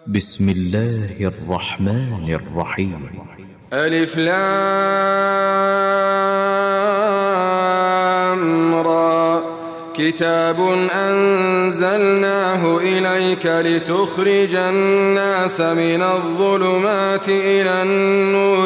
بسم الله الرحمن الرحيم. ألف لام را كتاب أنزلناه إليك لتخرج الناس من الظلمات إلى النور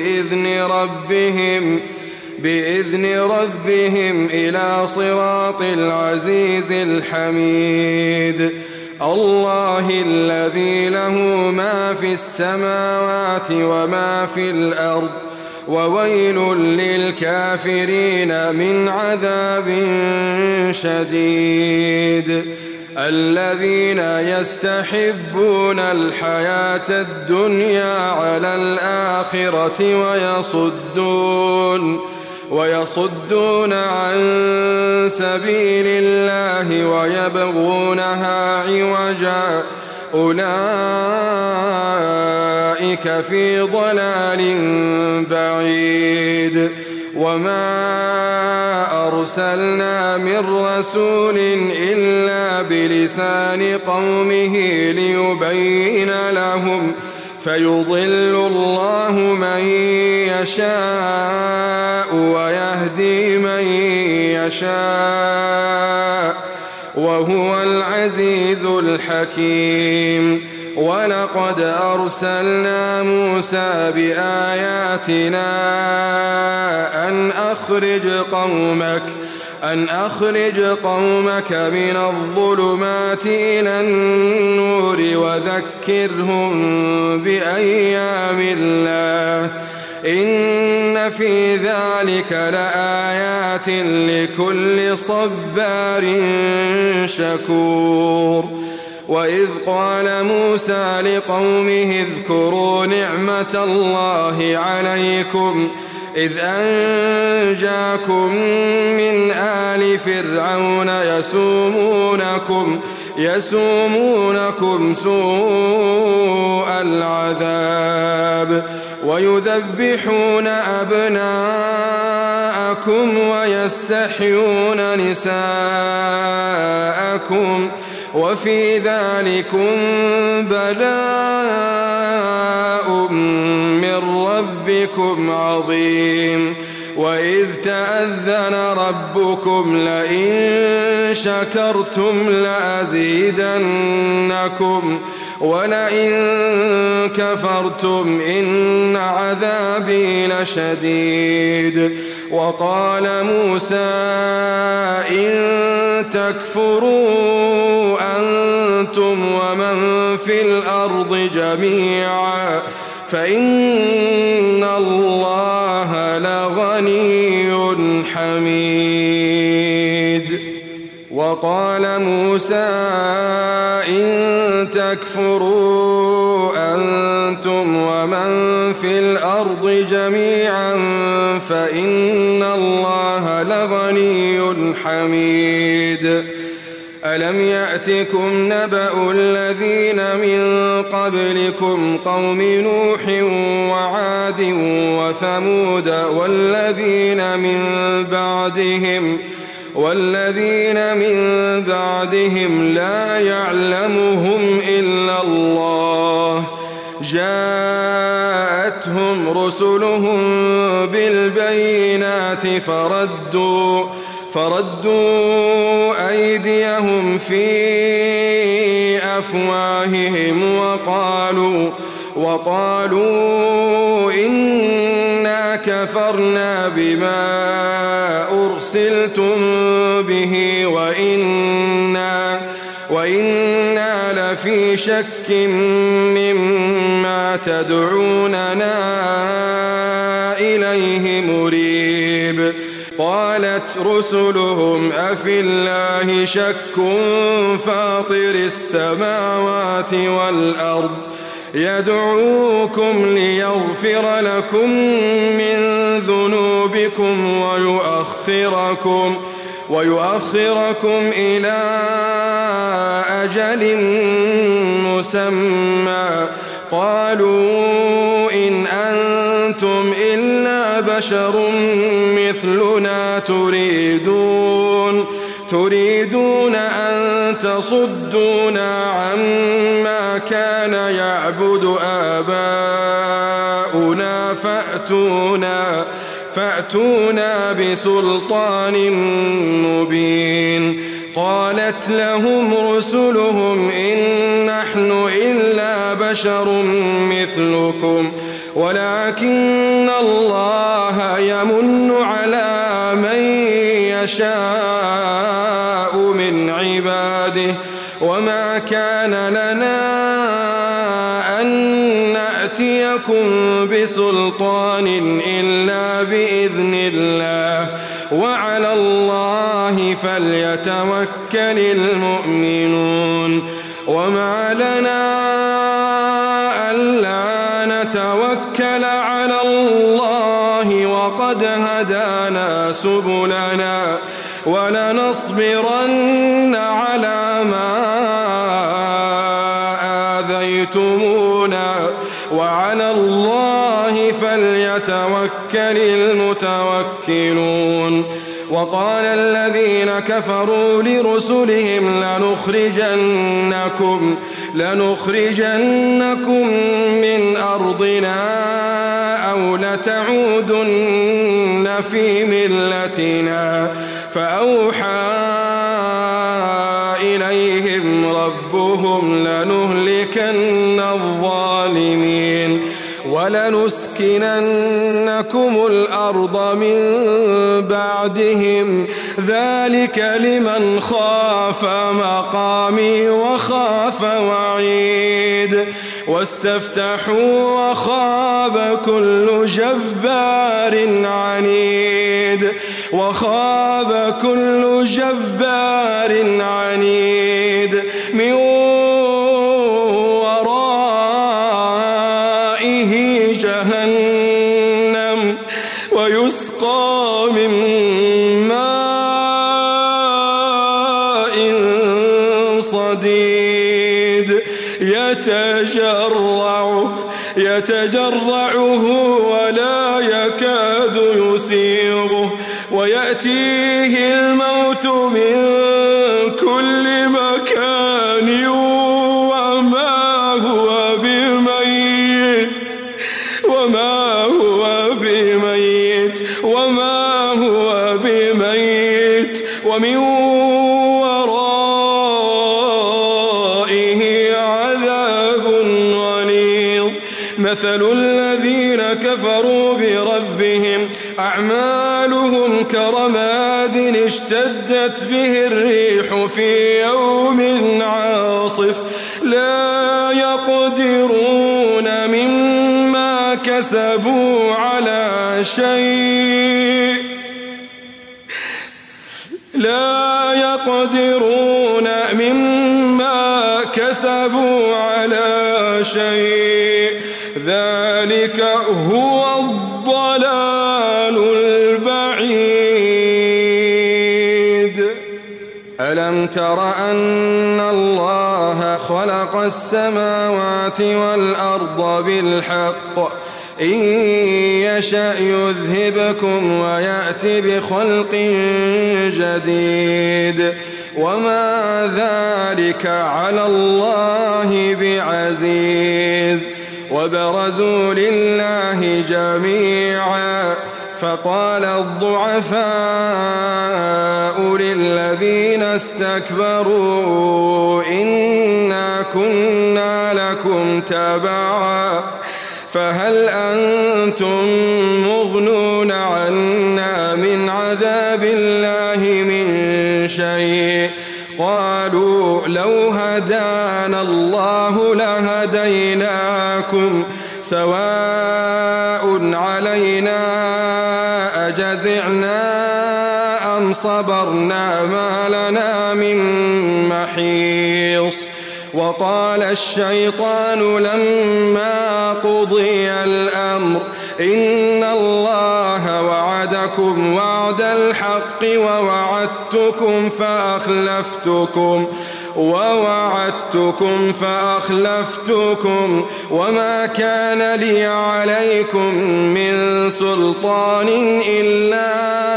بإذن ربهم إلى صراط العزيز الحميد. الله الذي له ما في السماوات وما في الأرض وويل للكافرين من عذاب شديد. الذين يستحبون الحياة الدنيا على الآخرة ويصدون عن سبيل الله ويبغونها عوجا أولئك في ضلال بعيد. وما أرسلنا من رسول إلا بلسان قومه ليبين لهم فيضل الله من يشاء ويهدي من يشاء وهو العزيز الحكيم. ولقد أرسلنا موسى بآياتنا أن أخرج قومك من الظلمات إلى النور وذكرهم بأيام الله إن في ذلك لآيات لكل صبار شكور. وإذ قال موسى لقومه اذكروا نعمة الله عليكم إذ أنجاكم من آل فرعون يسومونكم سوء العذاب ويذبحون أبناءكم ويستحيون نساءكم وفي ذلكم بلاء من ربكم عظيم. وإذ تأذن ربكم لئن شكرتم لأزيدنكم ولئن كفرتم إن عذابي لشديد. وقال موسى إن تكفروا أنتم ومن في الأرض جميعا فإن الله لغني حميد. وقال موسى إن تكفروا أنتم ومن في الأرض جميعا فإن الله لغني حميد. ألم يأتكم نبأ الذين من قبلكم قوم نوح وعاد وثمود والذين من بعدهم لا يعلمهم إلا الله جاءتهم رسلهم بالبينات فردوا أيديهم في أفواههم وقالوا إنا كفرنا بما أرسلتم به وإنا لفي شك مما تدعوننا إليه مريب. قالت رسلهم أفي الله شك فاطر السماوات والأرض يدعوكم ليغفر لكم من ذنوبكم ويؤخركم إلى أجل مسمى قالوا إن أنتم إلا بشر مثلنا تريدون أن تصدونا عما كان يعبد آباؤنا فأتونا بسلطان مبين. قالت لهم رسلهم إن نحن إلا بشر مثلكم ولكن الله يمن على من يشاء من عباده وما كان لنا أن نأتيكم بسلطان إلا بإذن الله وعلى الله فليتوكل المؤمنون. وما لنا ألا نتوكل على الله وقد هدانا سبلنا ولنصبرن على ما آذيتمونا وعلى الله فليتوكل المتوكلون. وقال الذين كفروا لرسلهم لنخرجنكم من أرضنا أو لتعودن في ملتنا فأوحى إليهم ربهم لنهلكن الظالمين ولنسكننكم الأرض من بعدهم ذلك لمن خاف مقامي وخاف وعيد. واستفتحوا وخاب كل جبار عنيد من ورائه جهنم ويسقى من ماء صديد يتجرعه ولا يكاد يسيغه ويأتيه الموت من كل مكان وما هو بميت ومن ورائه عذاب غليظ. مثل الذين كفروا بربهم أعمالهم كرماد اشتدت به الريح في يوم عاصف لا يقدرون مما كسبوا على شيء ذلك هو الضلال البعيد. ألم تر أن الله خلق السماوات والأرض بالحق إن يشأ يذهبكم ويأتي بخلق جديد وما ذلك على الله بعزيز. وبرزوا لله جميعا فقال الضعفاء للذين استكبروا إنا كنا لكم تبعا فهل أنتم مغنون عنا من عذاب الله من شيء؟ قالوا لو هدانا الله لهديناكم سواء علينا أجزعنا أم صبرنا ما لنا من محيص. وقال الشيطان لما قضي الأمر إن الله وعدكم وعد الحق ووعدتكم ووعدتكم فأخلفتكم وما كان لي عليكم من سلطان إلا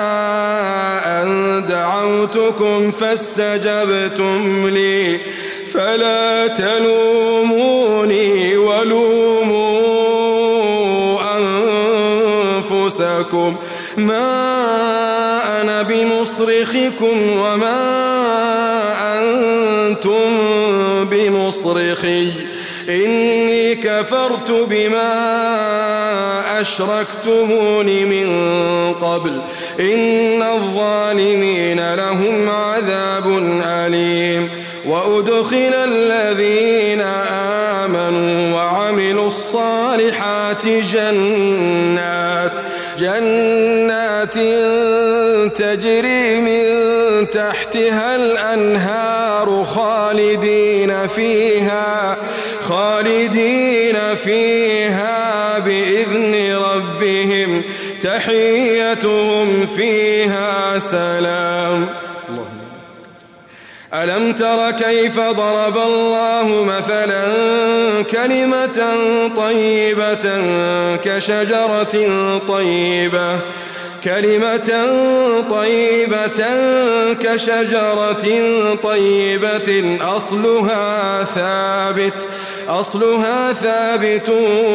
أن دعوتكم فاستجبتم لي فلا تلوموني ولوموا أنفسكم ما أنا بمصرخكم وما أنتم بمصرخي إني كفرت بما أشركتمون من قبل إن الظالمين لهم عذاب أليم وأدخل الذين آمنوا وعملوا الصالحات جنات تجري من تحتها الأنهار خالدين فيها بإذن ربهم تحيتهم فيها سلام. ألم تر كيف ضرب الله مثلا كلمة طيبة كشجرة طيبة أصلها ثابت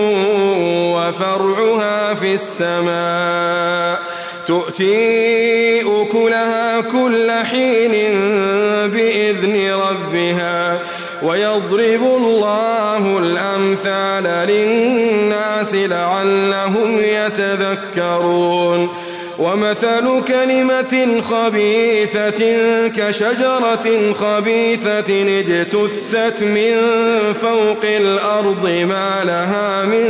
وفرعها في السماء تؤتي أكلها كل حين بإذن ربها ويضرب الله الأمثال للناس لعلهم يتذكرون. ومثل كلمة خبيثة كشجرة خبيثة اجتثت من فوق الأرض ما لها من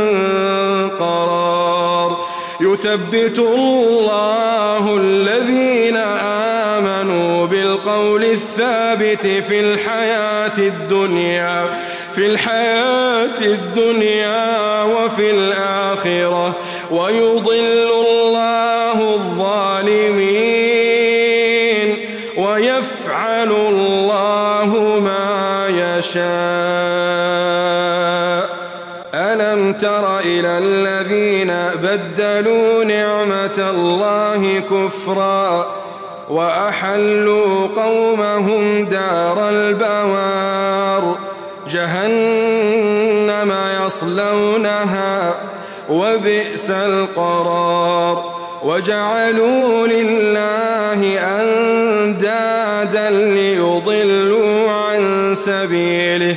قرار يثبت الله الذين آمنوا بالقول الثابت في الحياة الدنيا وفي الآخرة ويضل الله الظالمين ويفعل الله ما يشاء. ألم تر إلى الذين بدلوا نعمة الله كفرا وأحلوا قومهم دار البوار جهنم يصلونها وبئس القرار وجعلوا لله أندادا ليضلوا عن سبيله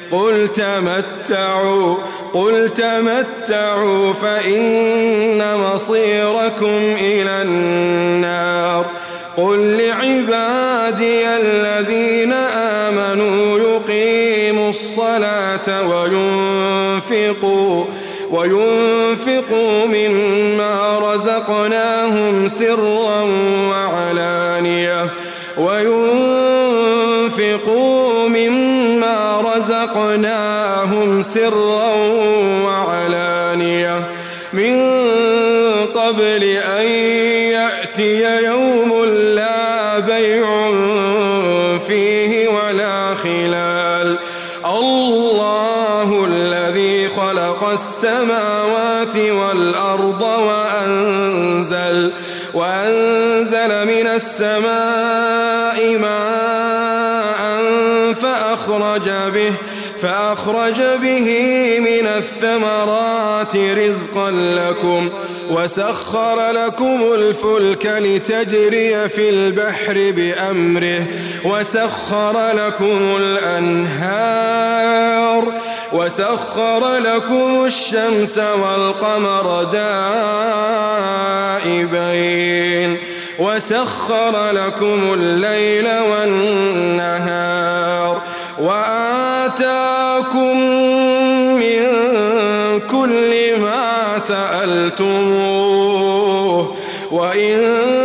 قل تمتعوا فإن مصيركم إلى النار. قل لعبادي الذين آمنوا يقيموا الصلاة وينفقوا مما رزقناهم سرا وعلانية من قبل أن يأتي يوم لا بيع فيه ولا خلال. الله الذي خلق السماوات والأرض وأنزل من السماء ماء فأخرج به من الثمرات رزقا لكم وسخر لكم الفلك لتجري في البحر بأمره وسخر لكم الأنهار وسخر لكم الشمس والقمر دائبين وسخر لكم الليل والنهار وآتاكم من كل ما سألتموه وإن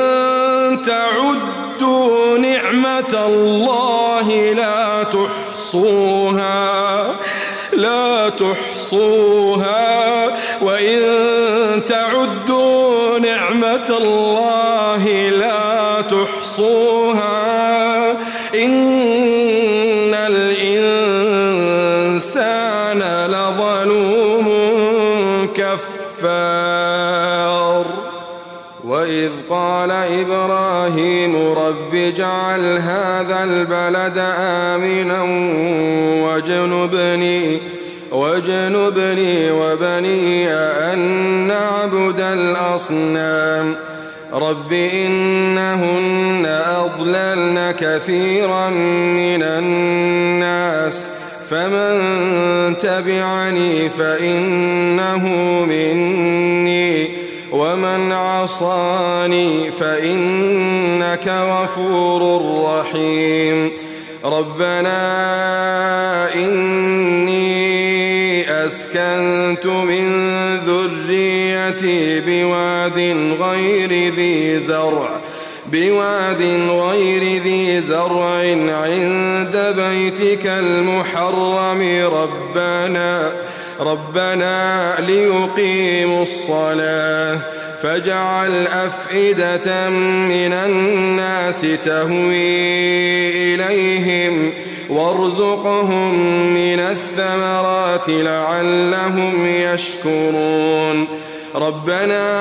تعدوا نعمة الله لا تحصوها وإن تعدوا نعمة الله لا تحصوها إن لظلوم كفار وإذ قال إبراهيم رب اجعل هذا البلد آمنا واجنبني وبني أن نعبد الأصنام رب إنهن أضللن كثيرا من الناس فمن تبعني فإنه مني ومن عصاني فإنك غفور رحيم ربنا إني أسكنت من ذريتي بواد غير ذي زرع عند بيتك المحرم ربنا ليقيموا الصلاة فاجعل أفئدة من الناس تهوي إليهم وارزقهم من الثمرات لعلهم يشكرون ربنا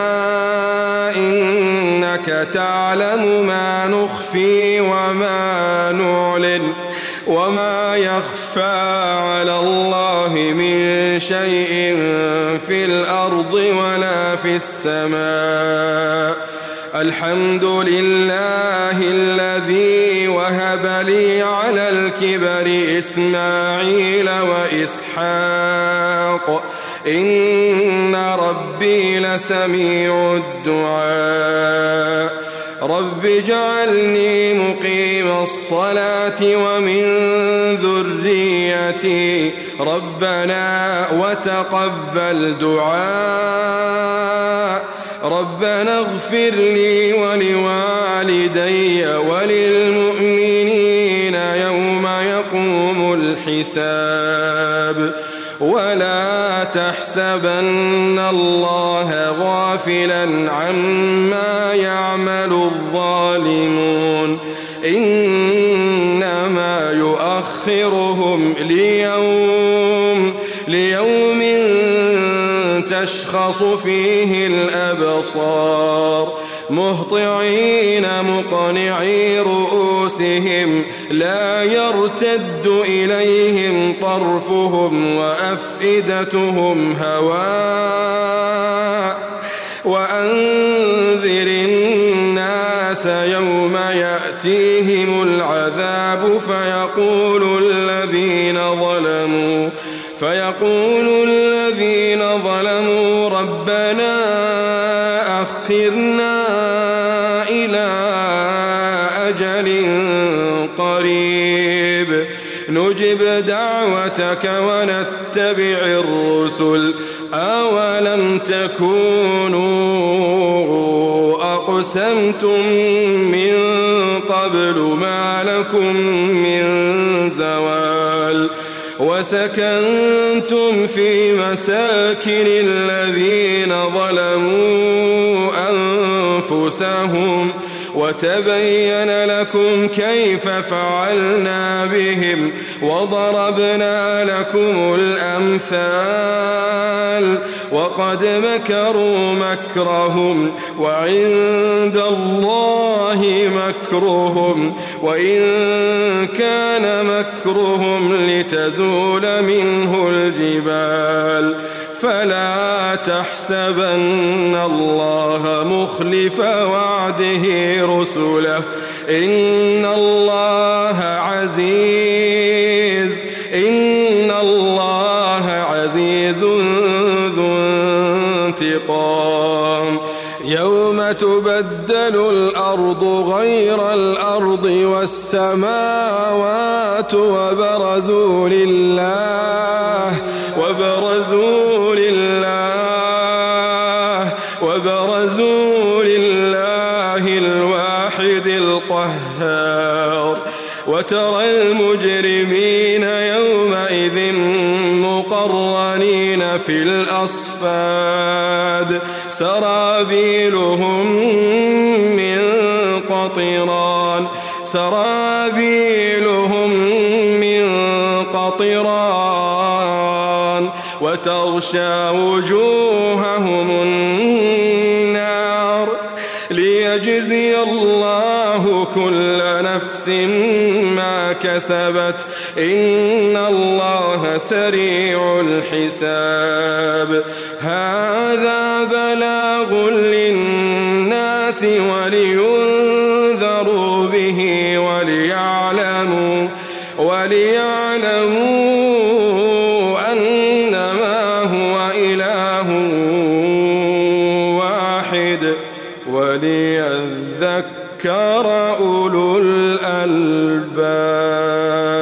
إنك تعلم ما نخفي وما نعلن وما يخفى على الله من شيء في الأرض ولا في السماء الحمد لله الذي وهب لي على الكبر إسماعيل وإسحاق إن ربي لسميع الدعاء رب اجعلني مقيم الصلاة ومن ذريتي ربنا وتقبل دعاء ربنا اغفر لي ولوالدي وللمؤمنين يوم يقوم الحساب ولا تحسبن الله غافلا عما يعمل الظالمون إنما يؤخرهم ليوم تشخص فيه الأبصار مهطعين مقنعي رؤوسهم لا يرتد إليهم طرفهم وأفئدتهم هواء وأنذر الناس يوم يأتيهم العذاب فيقول الذين ظلموا ربنا أخرنا إلى أجل قريب نجب دعوتك ونتبع الرسل أولم تكونوا أقسمتم من قبل ما لكم من زوال وسكنتم في مساكن الذين ظلموا أنفسهم وتبين لكم كيف فعلنا بهم وضربنا لكم الأمثال وقد مكروا مكرهم وعند الله مكرهم وإن كان مكرهم لتزول منه الجبال فلا تحسبن الله مخلف وعده رسله إن الله عزيز ذو انتقام يوم تبدل الأرض غير الأرض والسماوات وبرزوا لله الواحد القهار وترى المجرمين يومئذ مقرنين في الأصفاد سرابيلهم من قطران وتغشى وجوههم النار ليجزي الله كل نفس ما كسبت إن الله سريع الحساب هذا بلاغ للناس ولينذروا به وليعلموا أنما هو إله واحد وليذكر أولو الألباب.